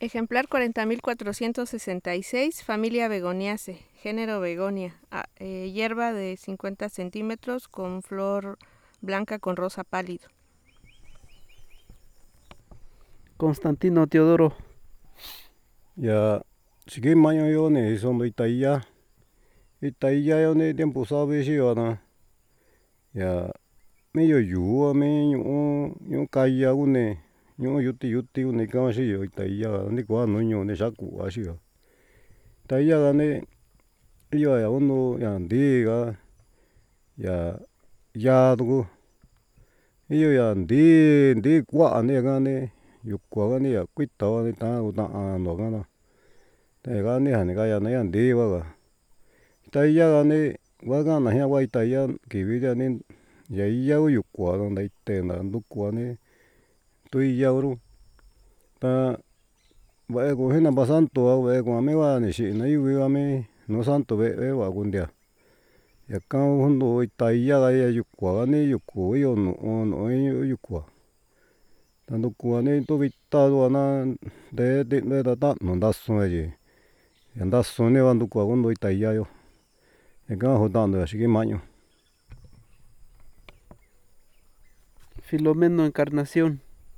Ejemplar 40.466, familia Begoniaceae, género Begonia, hierba de 50 centímetros con flor blanca con rosa pálido. Constantino Teodoro. Ya, sige maño yo ne sondo Itaiya yo ne tiempo sabe si na ya medio yuwa me ñu kaya une ñu yuti une kama si yo Itaiya ne kwa no ñu ne saku asi yo Itaiya ga ne iyo ya uno ya ndiga ya dugu iyo ya ndi kwa ne ga ne yukua ga ne ya kuita ga ne ta no ga na te ga ne ja ne ga ya ne ya ndi ba Itaiya ga ne wa gana jia wa Itaiya kivi ya ne ya iya yukua donde ite na ndukua ne tui ya uru ta ve'e ko jina'apa santo ve'e ko me va ni xi'ina yuvi va me nu santo ve'e va kuntia yaka jundo Itaiya ga ya yukua ga ne yuku iyo nu'u yukua ta ndukua ne tu vitadu na nte ti'inde ta ta'nu ndasu ayi ndasu ne va ndukua kundo Itaiya yo ika juta'ando siki ma'ñu. Filomeno Encarnación.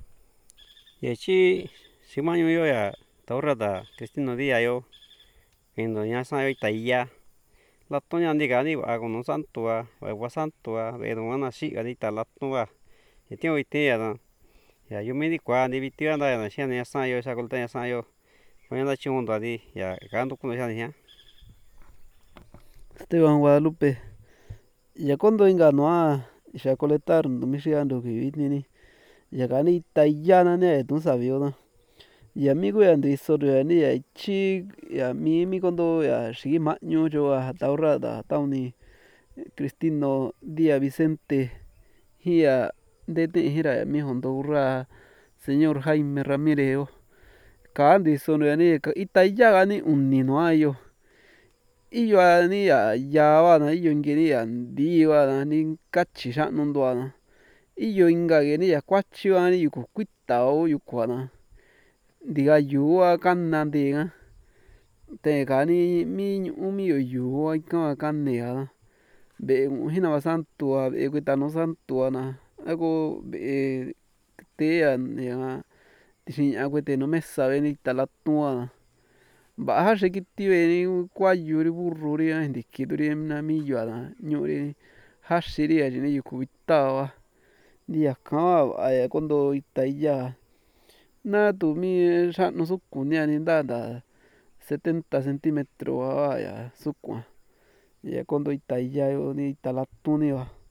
Yechi simaño yo ya taurada Cristino Díaz yo kendo ña sa yo Itaiya latón ña ndi ga ni va con un santo va santo va pero ana xi ga ni ta latón va ye tio ite ya na ya yo me di kua ndi vitio anda ya na xia ne sa yo sa kolta ya sa yo kuenda chundo di ya gandu kuno ya ni Esteban Guadalupe. Ya cuando inganoa ya coletar no me ando que ni ya gani Itaiya na ne tu sabio na y amigo ya ndi soro ya ni ya chi ya mi cuando ya shi maño yo a taurada tauni Cristino Díaz Vicente hia de te hira mi hondo ra señor Jaime Ramírez yo kandi soro ya ni Itaiya gani unni no ayo iyo ni ya va na iyo ngiri ya ndi va na ni kachi xa'nu ndua na iyo inka ke ni ya kuatyi va ni yuku kuita o yukua na ndiga yua kana ntiga te ka ni mi ñu'u mi yo yua ika kane ya ve'e jina va santo a ve'e kuita nuu santo a na a ko ve'e te ya ña tixiña kuete nuu mesa ve ni ta latuun a va'a ja xikiti ve'e ni kuayu ri burru ri a jintiki turi na miyo a ñu'u ri jaxi ri a ni yuku vitaa va ndiaka va va'a ya cuando Itaiya na tu mi xa'nu sukun ni a ni nta 70 centímetro va ya sukua ya cuando Itaiya yo ni ta latuun ni va.